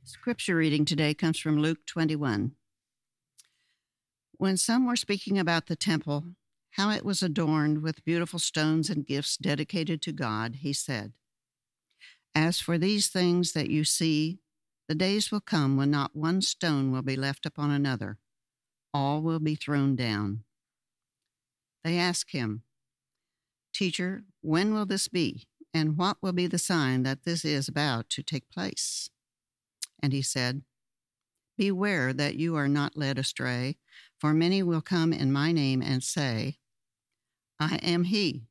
Scripture reading today comes from Luke 21. When some were speaking about the temple, how it was adorned with beautiful stones and gifts dedicated to God, he said, "As for these things that you see, the days will come when not one stone will be left upon another. All will be thrown down." They asked him, "Teacher, when will this be? And what will be the sign that this is about to take place?" And he said, "Beware that you are not led astray, for many will come in my name and say, 'I am he.'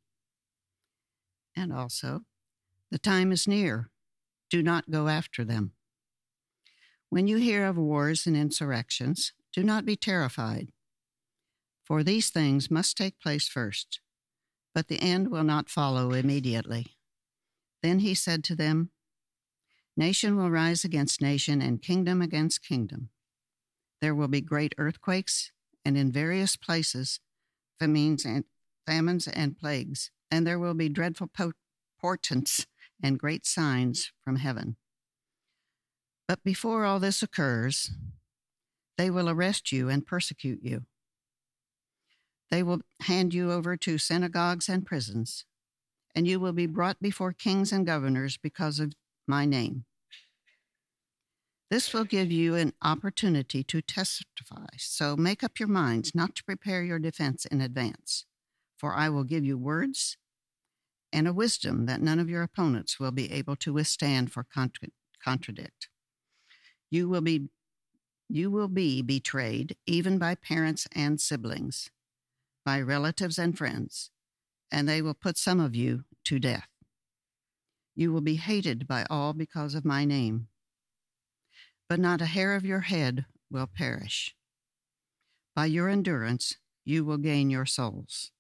And also, 'The time is near. Do not go after them.' When you hear of wars and insurrections, do not be terrified, for these things must take place first, but the end will not follow immediately." Then he said to them, "Nation will rise against nation and kingdom against kingdom. There will be great earthquakes, and in various places famines and plagues, and there will be dreadful portents and great signs from heaven. But before all this occurs, they will arrest you and persecute you. They will hand you over to synagogues and prisons, and you will be brought before kings and governors because of my name. This will give you an opportunity to testify, so make up your minds not to prepare your defense in advance, for I will give you words and a wisdom that none of your opponents will be able to withstand or contradict. You will be betrayed even by parents and siblings, by relatives and friends, and they will put some of you to death. You will be hated by all because of my name, but not a hair of your head will perish. By your endurance, you will gain your souls."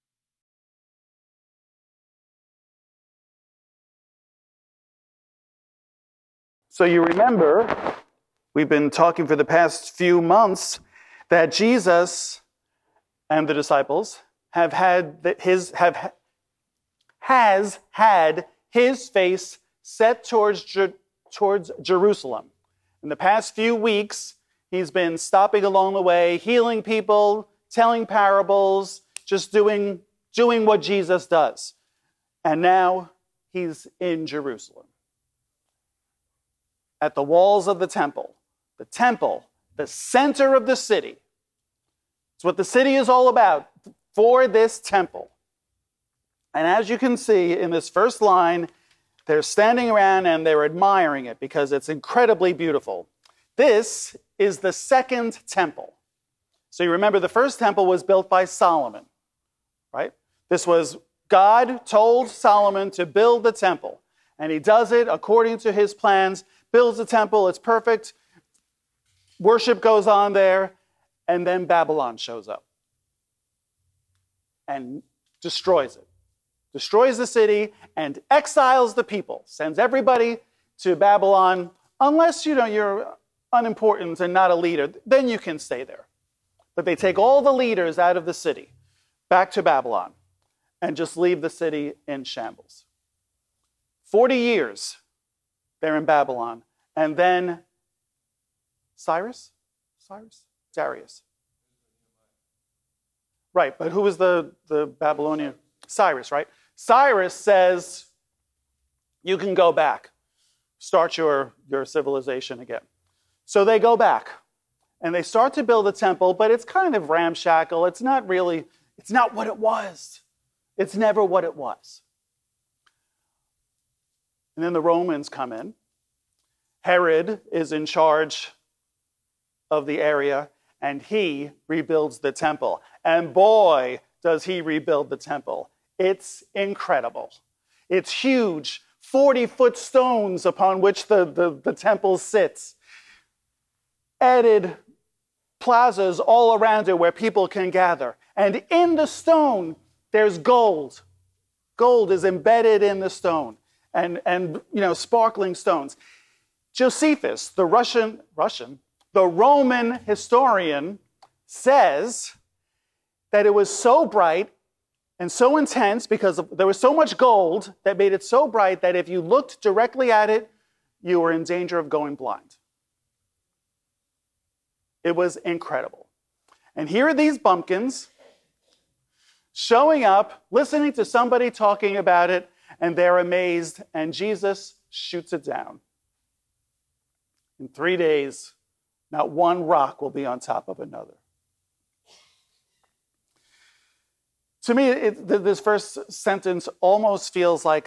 So you remember, we've been talking for the past few months that Jesus and the disciples has had his face set towards Jerusalem. In the past few weeks, he's been stopping along the way, healing people, telling parables, just doing what Jesus does. And now he's in Jerusalem, at the walls of the temple, the center of the city. It's what the city is all about, for this temple. And as you can see in this first line, they're standing around and they're admiring it because it's incredibly beautiful. This is the second temple. So you remember the first temple was built by Solomon, right? This was God told Solomon to build the temple. And he does it according to his plans, builds the temple, it's perfect. Worship goes on there, and then Babylon shows up and destroys it. Destroys the city and exiles the people, sends everybody to Babylon, unless you're unimportant and not a leader, then you can stay there. But they take all the leaders out of the city, back to Babylon, and just leave the city in shambles. 40 years they're in Babylon, and then Darius. Right, but who was the Babylonian? Cyrus, right? Cyrus says, you can go back. Start your civilization again. So they go back, and they start to build a temple, but it's kind of ramshackle. It's not what it was. It's never what it was. And then the Romans come in. Herod is in charge of the area, and he rebuilds the temple. And boy, does he rebuild the temple. It's incredible. It's huge, 40-foot stones upon which the temple sits. Added plazas all around it where people can gather. And in the stone, there's gold. Gold is embedded in the stone. And sparkling stones. Josephus, the Roman historian, says that it was so bright and so intense because there was so much gold that made it so bright that if you looked directly at it, you were in danger of going blind. It was incredible. And here are these bumpkins showing up, listening to somebody talking about it, and they're amazed, and Jesus shoots it down. In 3 days, not one rock will be on top of another. To me, this first sentence almost feels like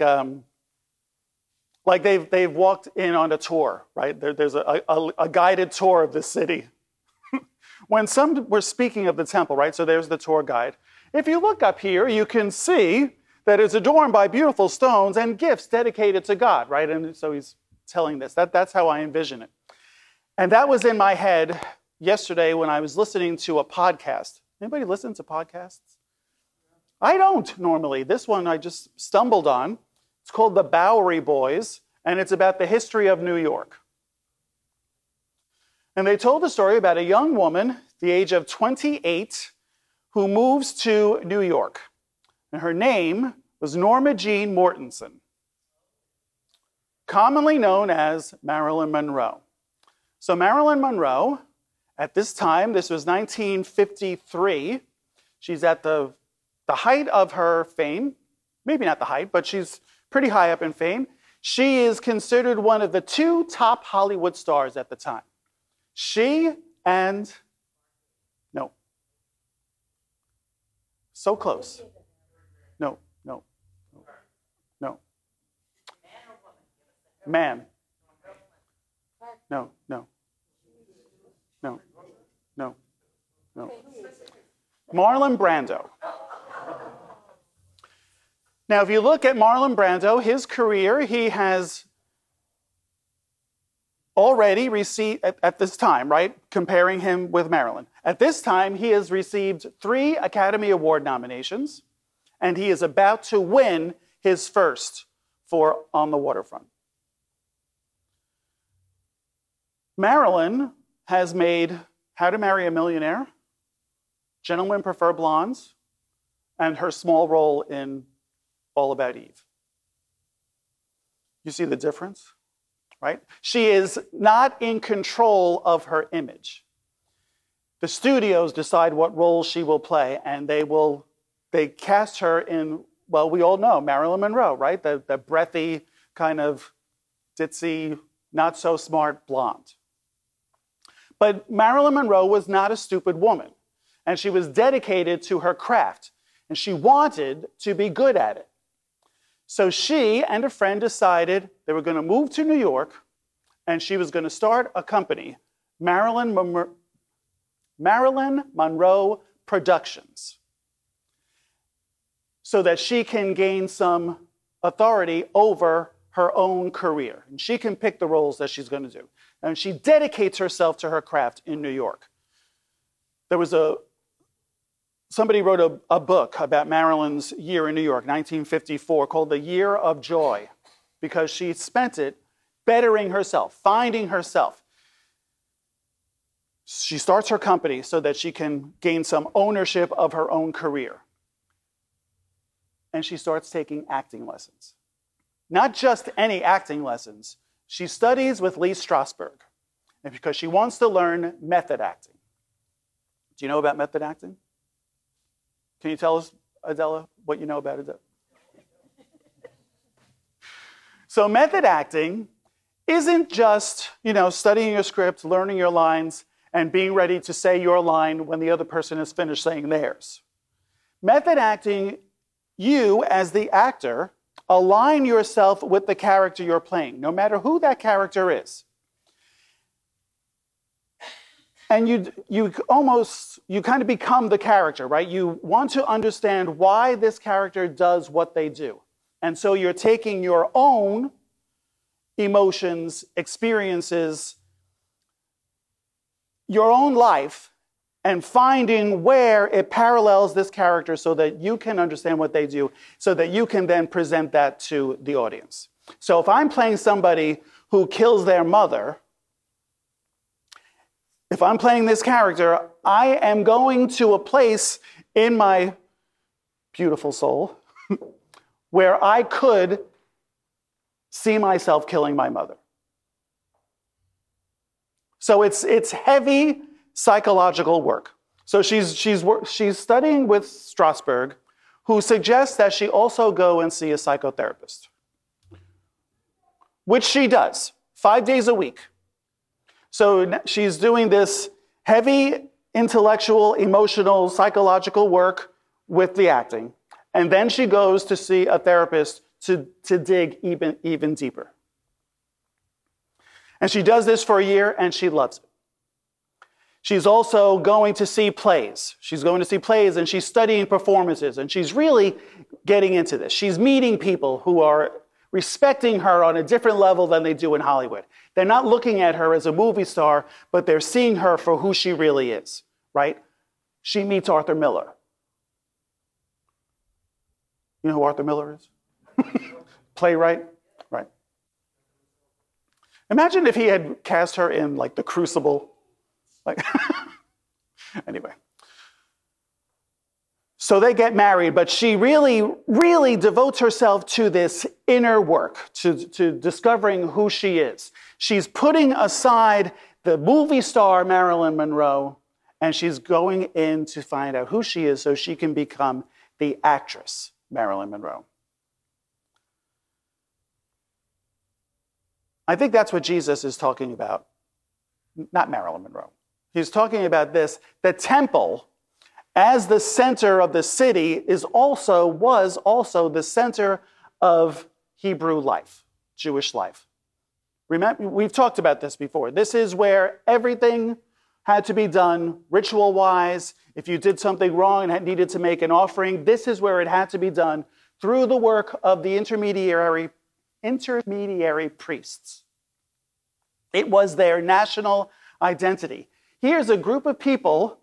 they've walked in on a tour, right? There's a guided tour of the city. When some were speaking of the temple, right? So there's the tour guide. If you look up here, you can see that it's adorned by beautiful stones and gifts dedicated to God, right? And so he's telling this. That's how I envision it. And that was in my head yesterday when I was listening to a podcast. Anybody listen to podcasts? I don't normally. This one I just stumbled on. It's called The Bowery Boys, and it's about the history of New York. And they told a story about a young woman, the age of 28, who moves to New York. And her name was Norma Jean Mortensen, commonly known as Marilyn Monroe. So Marilyn Monroe, at this time, this was 1953, she's at the height of her fame. Maybe not the height, but she's pretty high up in fame. She is considered one of the 2 top Hollywood stars at the time. She and, no. So close. No. Man. No. Marlon Brando. Now, if you look at Marlon Brando, his career, he has already received, at this time, right, comparing him with Marilyn, at this time, he has received 3 Academy Award nominations, and he is about to win his first for On the Waterfront. Marilyn has made How to Marry a Millionaire, Gentlemen Prefer Blondes, and her small role in All About Eve. You see the difference, right? She is not in control of her image. The studios decide what role she will play, and they cast her in, well, we all know, Marilyn Monroe, right? The breathy, kind of ditzy, not so smart blonde. But Marilyn Monroe was not a stupid woman, and she was dedicated to her craft, and she wanted to be good at it. So she and a friend decided they were going to move to New York, and she was going to start a company, Marilyn Monroe Productions, so that she can gain some authority over her own career. And she can pick the roles that she's going to do. And she dedicates herself to her craft in New York. There was somebody wrote a book about Marilyn's year in New York, 1954, called The Year of Joy, because she spent it bettering herself, finding herself. She starts her company so that she can gain some ownership of her own career. And she starts taking acting lessons. Not just any acting lessons. She studies with Lee Strasberg, and because she wants to learn method acting. Do you know about method acting? Can you tell us, Adela, what you know about it? So method acting isn't just, studying your script, learning your lines, and being ready to say your line when the other person is finished saying theirs. Method acting, you as the actor, align yourself with the character you're playing, no matter who that character is. And you kind of become the character, right? You want to understand why this character does what they do. And so you're taking your own emotions, experiences, your own life, and finding where it parallels this character so that you can understand what they do, so that you can then present that to the audience. So if I'm playing somebody who kills their mother, if I'm playing this character, I am going to a place in my beautiful soul where I could see myself killing my mother. So it's heavy psychological work. So she's studying with Strasberg, who suggests that she also go and see a psychotherapist, which she does 5 days a week. So she's doing this heavy intellectual, emotional, psychological work with the acting. And then she goes to see a therapist to dig even deeper. And she does this for a year, and she loves it. She's also going to see plays. She's going to see plays, and she's studying performances, and she's really getting into this. She's meeting people who are respecting her on a different level than they do in Hollywood. They're not looking at her as a movie star, but they're seeing her for who she really is, right? She meets Arthur Miller. You know who Arthur Miller is? Playwright? Right. Imagine if he had cast her in like The Crucible. Like, anyway. So they get married, but she really, really devotes herself to this inner work, to discovering who she is. She's putting aside the movie star Marilyn Monroe, and she's going in to find out who she is so she can become the actress Marilyn Monroe. I think that's what Jesus is talking about, not Marilyn Monroe. He's talking about this. The temple, as the center of the city, was also the center of Hebrew life, Jewish life. Remember, we've talked about this before. This is where everything had to be done ritual-wise. If you did something wrong and needed to make an offering, this is where it had to be done through the work of the intermediary priests. It was their national identity. Here's a group of people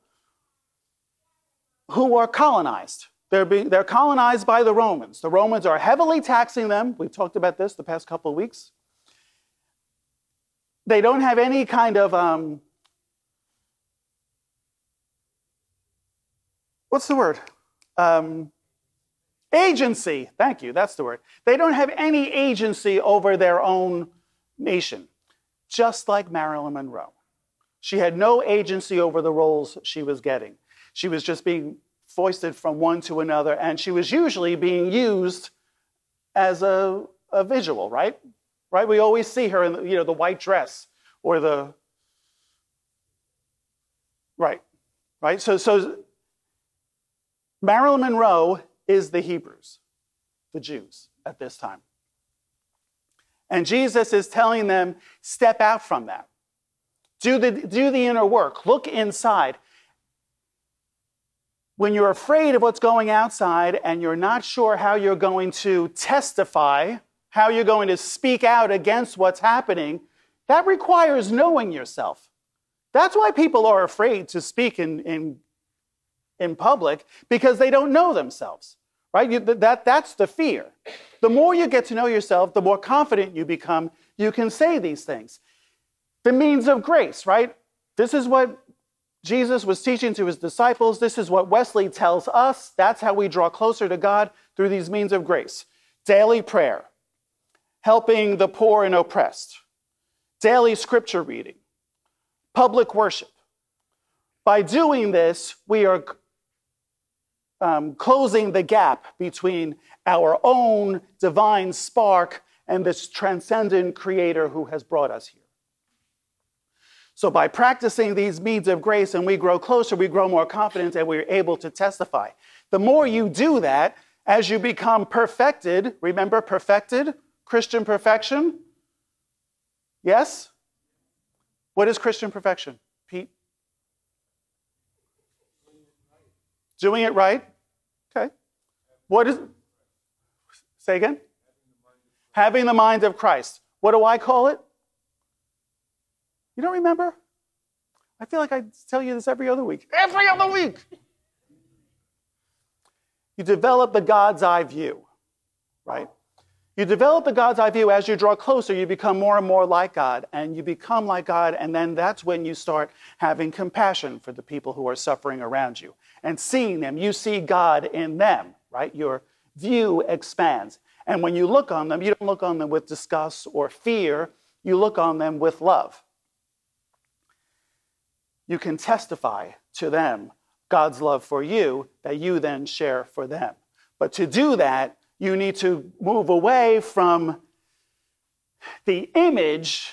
who are colonized. They're colonized by the Romans. The Romans are heavily taxing them. We've talked about this the past couple of weeks. They don't have any kind of, what's the word? Agency. Thank you, that's the word. They don't have any agency over their own nation, just like Marilyn Monroe. She had no agency over the roles she was getting. She was just being foisted from one to another, and she was usually being used as a visual, right? Right? We always see her in the white dress or the right. So Marilyn Monroe is the Hebrews, the Jews at this time. And Jesus is telling them, step out from that. Do the inner work. Look inside. When you're afraid of what's going outside and you're not sure how you're going to testify, how you're going to speak out against what's happening, that requires knowing yourself. That's why people are afraid to speak in public, because they don't know themselves, right? That's the fear. The more you get to know yourself, the more confident you become, you can say these things. The means of grace, right? This is what Jesus was teaching to his disciples. This is what Wesley tells us. That's how we draw closer to God, through these means of grace. Daily prayer, helping the poor and oppressed, daily scripture reading, public worship. By doing this, we are closing the gap between our own divine spark and this transcendent creator who has brought us here. So by practicing these means of grace and we grow closer, we grow more confident, and we're able to testify. The more you do that, as you become perfected, remember perfected, Christian perfection? Yes? What is Christian perfection, Pete? Doing it right? Okay. What is, say again? Having the mind of Christ. What do I call it? You don't remember? I feel like I tell you this every other week. Every other week! You develop the God's eye view, right? You develop the God's eye view. As you draw closer, you become more and more like God, and you become like God, and then that's when you start having compassion for the people who are suffering around you and seeing them. You see God in them, right? Your view expands. And when you look on them, you don't look on them with disgust or fear. You look on them with love. you can testify to them God's love for you that you then share for them. But to do that, you need to move away from the image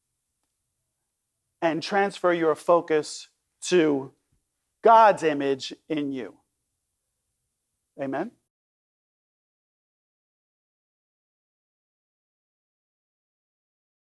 and transfer your focus to God's image in you. Amen?